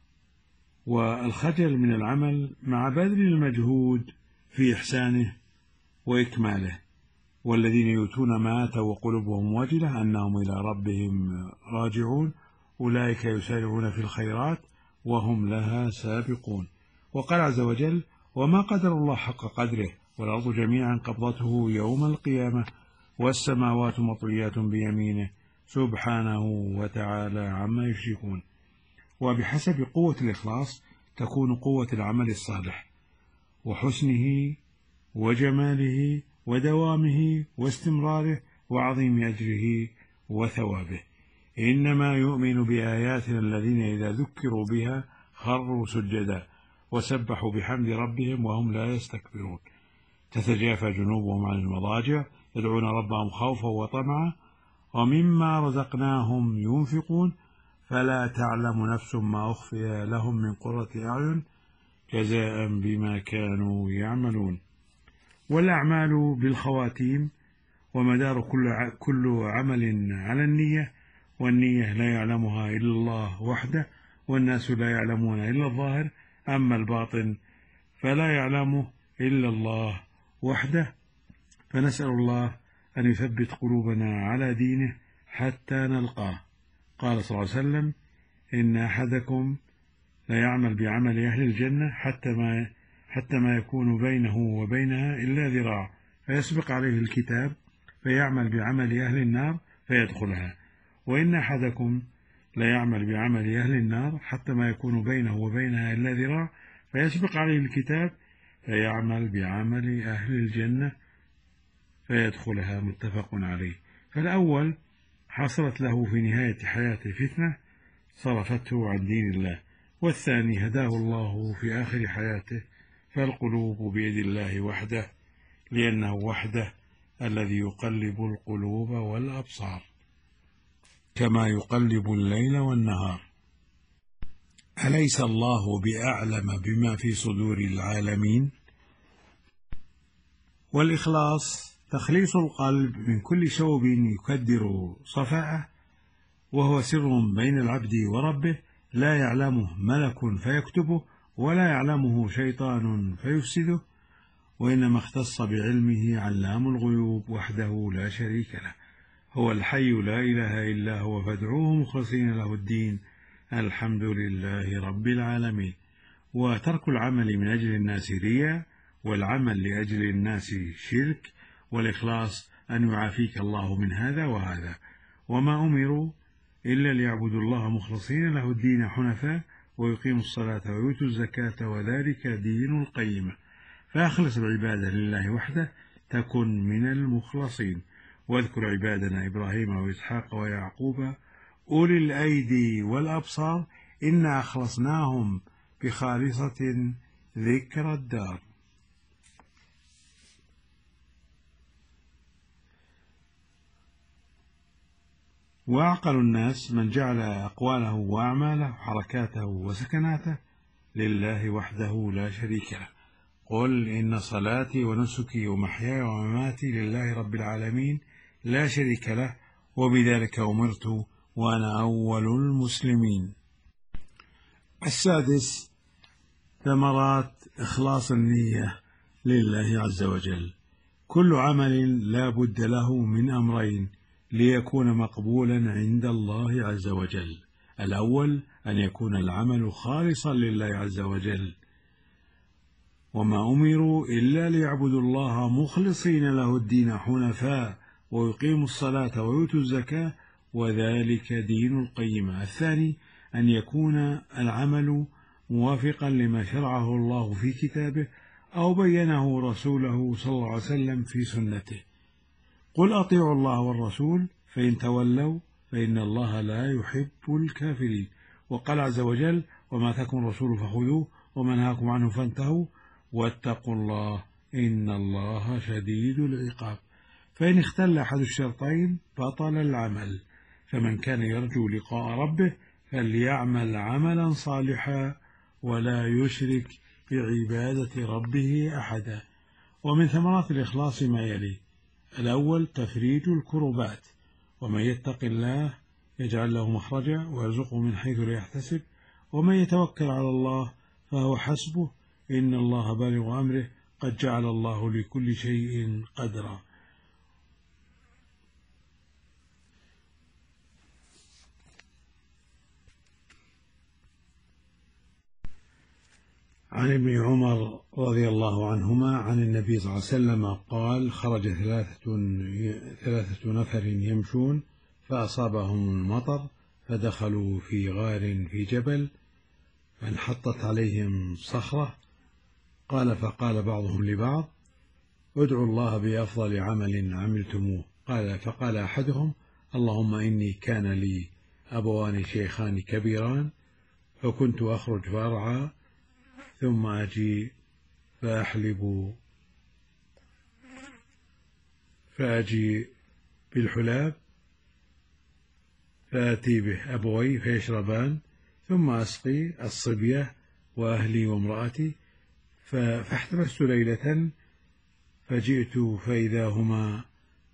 والخجل من العمل مع بذل المجهود في إحسانه وإكماله. والذين يؤتون ما آتوا وقلوبهم وجلة أنهم إلى ربهم راجعون أولئك يسارعون في الخيرات وهم لها سابقون. وقال عز وجل: وما قدر الله حق قدره والأرض جميعا قبضته يوم القيامة والسماوات مطويات بيمينه سبحانه وتعالى عما يشركون. وبحسب قوة الإخلاص تكون قوة العمل الصالح وحسنه وجماله ودوامه واستمراره وعظيم أجره وثوابه. إنما يؤمن بآياتنا الذين إذا ذكروا بها خروا سجدا وسبحوا بحمد ربهم وهم لا يستكبرون. تتجافى جنوبهم عن المضاجع يدعون ربهم خوفا وطمعا ومما رزقناهم ينفقون فلا تعلم نفس ما أخفي لهم من قرة أعين جزاء بما كانوا يعملون. والأعمال بالخواتيم، ومدار كل كل عمل على النية، والنية لا يعلمها إلا الله وحده، والناس لا يعلمون إلا الظاهر، أما الباطن فلا يعلمه إلا الله وحده. فنسأل الله أن يثبت قلوبنا على دينه حتى نلقاه. قال صلى الله عليه وسلم: إن أحدكم لا يعمل بعمل أهل الجنة حتى ما حتى ما يكون بينه وبينها إلا ذراع، فيسبق عليه الكتاب فيعمل بعمل أهل النار فيدخلها. وإن أحدكم لا يعمل بعمل أهل النار حتى ما يكون بينه وبينها إلا ذراع، فيسبق عليه الكتاب فيعمل بعمل أهل الجنة فيدخلها. متفق عليه. فالأول حصلت له في نهاية حياته فتنة صرفته عن دين الله، والثاني هداه الله في آخر حياته. فالقلوب بيد الله وحده، لأنه وحده الذي يقلب القلوب والأبصار كما يقلب الليل والنهار. أليس الله بأعلم بما في صدور العالمين؟ والإخلاص تخليص القلب من كل شوب يكدر صفاءه، وهو سر بين العبد وربه لا يعلمه ملك فيكتبه ولا يعلمه شيطان فيفسده، وإنما اختص بعلمه علام الغيوب وحده لا شريك له. هو الحي لا إله إلا هو فادعوه مخلصين له الدين الحمد لله رب العالمين. وترك العمل من أجل الناس رياء، والعمل لأجل الناس شرك، والإخلاص أن يعافيك الله من هذا وهذا. وما أمروا إلا ليعبدوا الله مخلصين له الدين حنفاء ويقيموا الصلاة ويؤتوا الزكاة وذلك دين القيمة. فأخلص العبادة لله وحده تكن من المخلصين. واذكر عبادنا إبراهيم وإسحاق ويعقوب أولي الأيدي والأبصار إنا أخلصناهم بخالصة ذكر الدار. وأعقل الناس من جعل أقواله وأعماله وحركاته وسكناته لله وحده لا شريك له. قل إن صلاتي ونسكي ومحياي ومماتي لله رب العالمين لا شريك له وبذلك أمرت وأنا أول المسلمين. السادس ثمرات إخلاص النية لله عز وجل. كل عمل لا بد له من أمرين ليكون مقبولا عند الله عز وجل: الأول أن يكون العمل خالصا لله عز وجل، وما أمروا إلا ليعبدوا الله مخلصين له الدين حنفاء ويقيموا الصلاة ويؤتوا الزكاة وذلك دين القيمة. الثاني أن يكون العمل موافقا لما شرعه الله في كتابه أو بينه رسوله صلى الله عليه وسلم في سنته. قل أطيعوا الله والرسول فإن تولوا فإن الله لا يحب الكافرين. وقال عز وجل: وما آتاكم الرسول فخذوه وما نهاكم عنه فانتهوا واتقوا الله إن الله شديد العقاب. فإن اختل أحد الشرطين بطل العمل. فمن كان يرجو لقاء ربه فليعمل عملا صالحا ولا يشرك بعبادة ربه أحدا. ومن ثمرات الإخلاص ما يلي: الأول تفريج الكربات، ومن يتق الله يجعل له مخرجا ويرزقه من حيث لا يحتسب ومن يتوكل على الله فهو حسبه إن الله بالغ أمره قد جعل الله لكل شيء قدرا. عن ابن عمر رضي الله عنهما عن النبي صلى الله عليه وسلم قال: خرج ثلاثة, ثلاثة نفر يمشون فأصابهم المطر فدخلوا في غار في جبل فانحطت عليهم صخرة. قال فقال بعضهم لبعض: ادعوا الله بأفضل عمل عملتموه. قال فقال أحدهم: اللهم إني كان لي أبوان شيخان كبيران فكنت أخرج فأرعى ثم أجي فأحلب فأجي بالحلاب فآتي به أبوي فيشربان ثم أسقي الصبية وأهلي وامرأتي. فاحتبست ليلة فجئت فإذا هما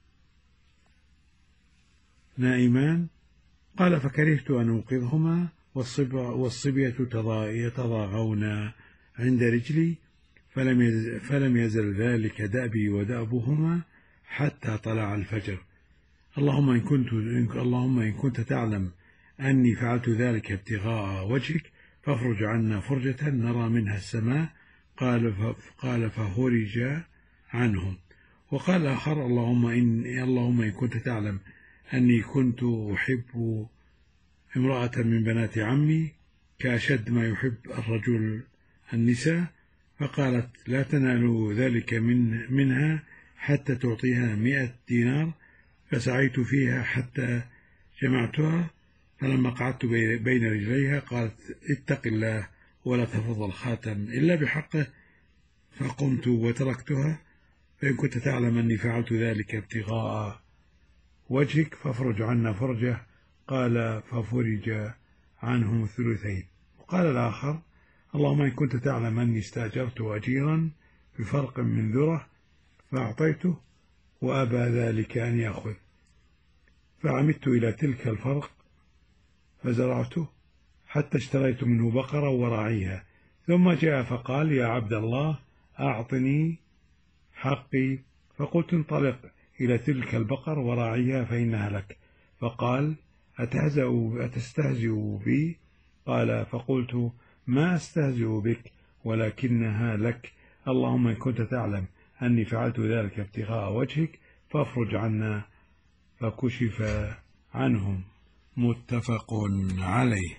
نائمان. قال فكرهت أن أوقظهما والصبية يتضاغون عند رجلي فلم يزل ذلك دأبي ودأبهما حتى طلع الفجر. اللهم إن كنت اللهم إن كنت تعلم أني فعلت ذلك ابتغاء وجهك فافرج عنا فرجة نرى منها السماء. قال قال فهرج عنهم. وقال آخر: اللهم إن اللهم إن كنت تعلم أني كنت أحب امرأة من بنات عمي كأشد ما يحب الرجل النساء. فقالت: لا تنال ذلك من منها حتى تعطيها مئة دينار. فسعيت فيها حتى جمعتها فلما قعدت بين رجليها قالت: اتق الله ولا تفض الخاتم إلا بحقه. فقمت وتركتها. فإن كنت تعلم أني فعلت ذلك ابتغاء وجهك فافرج عنا فرجه. قال ففرج عنهم الثلثين. وقال الآخر: اللهم إن كنت تعلم أني استأجرت أجيرا بفرق من ذرة فأعطيته وأبى ذلك أن يأخذ. فعمدت إلى تلك الفرق فزرعته حتى اشتريت منه بقرة وراعيها. ثم جاء فقال: يا عبد الله أعطني حقي. فقلت: انطلق إلى تلك البقر وراعيها فإنها لك. فقال: أتستهزئ بي؟ قال: فقلت: ما أستهزئ بك ولكنها لك. اللهم إن كنت تعلم أني فعلت ذلك ابتغاء وجهك فافرج عنا. فكشف عنهم. متفق عليه.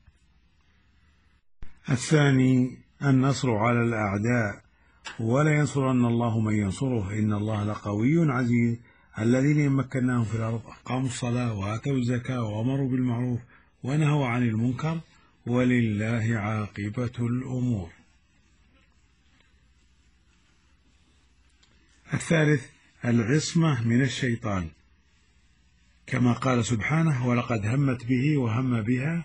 الثاني النصر على الأعداء. ولا ينصرن الله من ينصره إن الله لقوي عزيز. الذين إن مكناهم في الأرض أقاموا الصلاة وآتوا الزكاة وأمروا بالمعروف ونهوا عن المنكر ولله عاقبة الأمور. الثالث العصمة من الشيطان، كما قال سبحانه: ولقد همت به وهم بها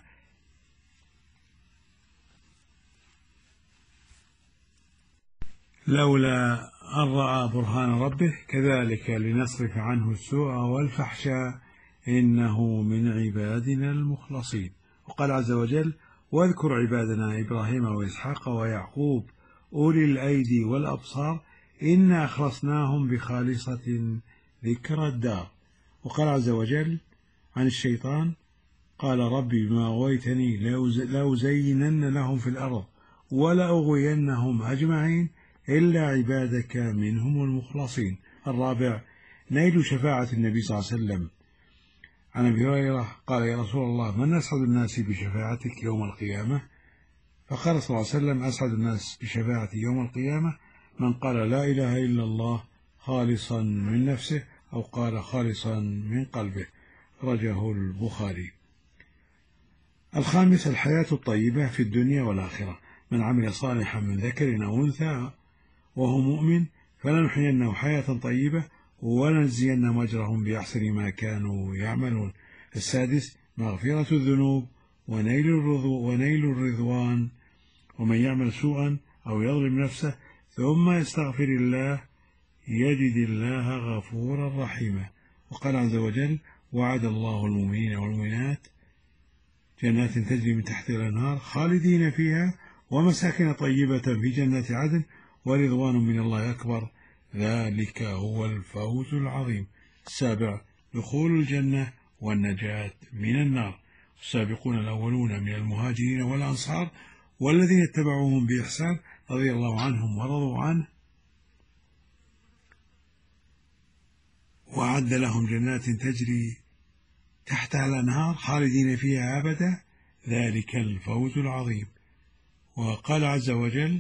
لولا أن رأى برهان ربه كذلك لنصرف عنه السوء والفحشاء إنه من عبادنا المخلصين. وقال عز وجل: واذكر عبادنا إبراهيم وإسحاق ويعقوب أولي الأيدي والأبصار إنا أخلصناهم بخالصة ذكر الدار. وقال عز وجل عن الشيطان قال ربي بما أغويتني لأزينن لهم في الأرض ولأغوينهم أجمعين إلا عبادك منهم المخلصين. الرابع نيل شفاعة النبي صلى الله عليه وسلم. عن أبي هريرة قال يا رسول الله من أسعد الناس بشفاعتك يوم القيامة؟ فقال صلى الله عليه وسلم أسعد الناس بشفاعتي يوم القيامة من قال لا إله إلا الله خالصا من نفسه أو قال خالصا من قلبه. رجاه البخاري. الخامس الحياة الطيبة في الدنيا والآخرة. من عمل صالحا من ذكر أو أنثى وهو مؤمن فلنحيينه حياة طيبة ولنجزينهم أجرهم بأحسن ما كانوا يعملون. السادس مغفرة الذنوب ونيل ونيل الرضوان. ومن يعمل سوءا أو يظلم نفسه ثم يستغفر الله يجد الله غفورا رحيما. وقال عز وجل وعد الله المؤمنين والمؤمنات جنات تجري من تحتها الأنهار خالدين فيها ومساكن طيبة في جنات عدن ورضوان من الله أكبر ذلك هو الفوز العظيم. السابع دخول الجنة والنجاة من النار. السابقون الأولون من المهاجرين والأنصار والذين اتبعوهم بإحسان رضي الله عنهم ورضوا عنه وأعد لهم جنات تجري تحتها الأنهار خالدين فيها أبدا ذلك الفوز العظيم. وقال عز وجل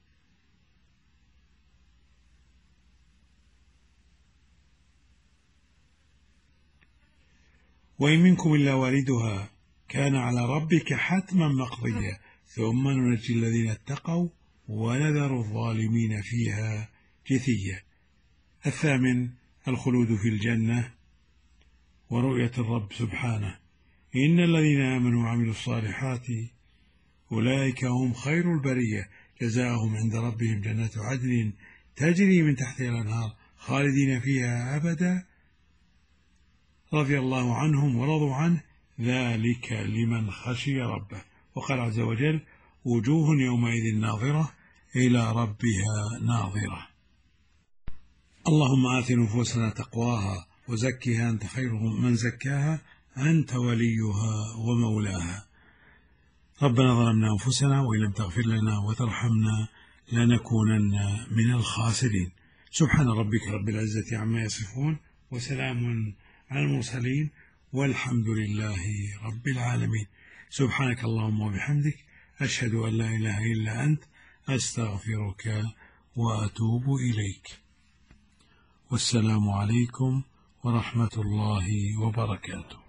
وإن منكم إلا واردها كان على ربك حتما مقضيا ثم ننجي الذين اتقوا ونذر الظالمين فيها جثيا. الثامن الخلود في الجنة ورؤية الرب سبحانه. إن الذين آمنوا وعملوا الصالحات أولئك هم خير البرية جزاؤهم عند ربهم جنات عدن تجري من تحتها الأنهار خالدين فيها أبدا رضي الله عنهم ورضوا عنه ذلك لمن خشي ربه. وقال عز وجل وجوه يومئذ ناظرة إلى ربها ناظرة. اللهم آت نفوسنا تقواها وزكها أنت خير من زكاها أنت وليها ومولاها. ربنا ظلمنا أنفسنا وإن لم تغفر لنا وترحمنا لنكونن من الخاسرين. سبحان ربك رب العزة عما يصفون وسلام على المرسلين والحمد لله رب العالمين. سبحانك اللهم وبحمدك أشهد أن لا إله إلا أنت أستغفرك وأتوب إليك. والسلام عليكم ورحمة الله وبركاته.